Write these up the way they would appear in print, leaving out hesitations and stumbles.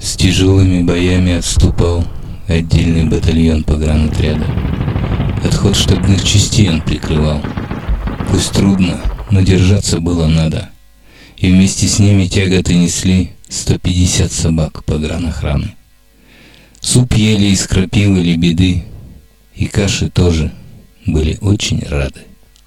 С тяжелыми боями отступал отдельный батальон погранотряда. Отход штабных частей он прикрывал. Пусть трудно, но держаться было надо. И вместе с ними тяготы несли 150 собак погранохраны. Суп ели из крапивы лебеды, и каши тоже были очень рады.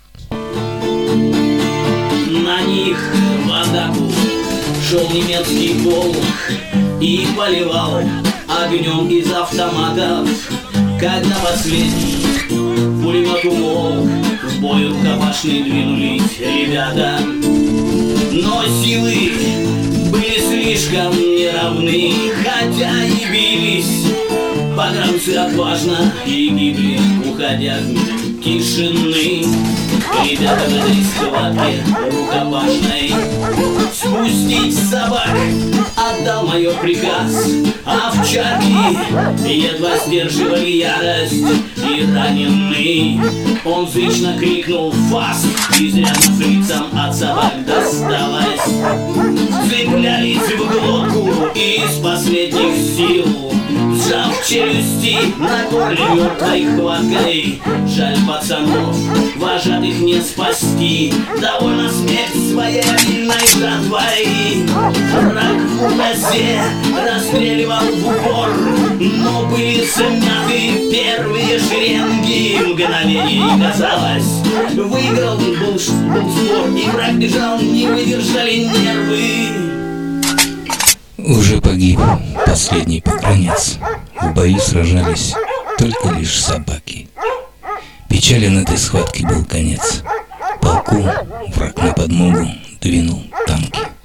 На них в атаку шел немецкий полк и поливал огнем из автоматов. Когда последний пулемет умолк, в бой рукопашный двинулись ребята. Но силы были слишком неравны, хотя и бились погранцы отважно и гибли, уходя в мир тишины. Ребята в этой схватке рукопашной спустить собак отдал майор приказ. Овчарки едва сдерживали ярость, и раненый он зычно крикнул «Фас!». Изрядно фрицам от собак досталось. Цеплялись в глотку из последних сил, сжав челюсти на горле мертвой хваткой. Жаль пацанов, вожатых не спасти, довольно смерть своей обильной жатвой. Враг в ужасе расстреливал в упор, но были смяты первые шеренги. Мгновение казалось, выиграл был спор, и враг бежал, не выдержали нервы. Уже погиб последний погранец. В бою сражались только лишь собаки. Печален этой схватки был конец. Полку враг на подмогу двинул танки.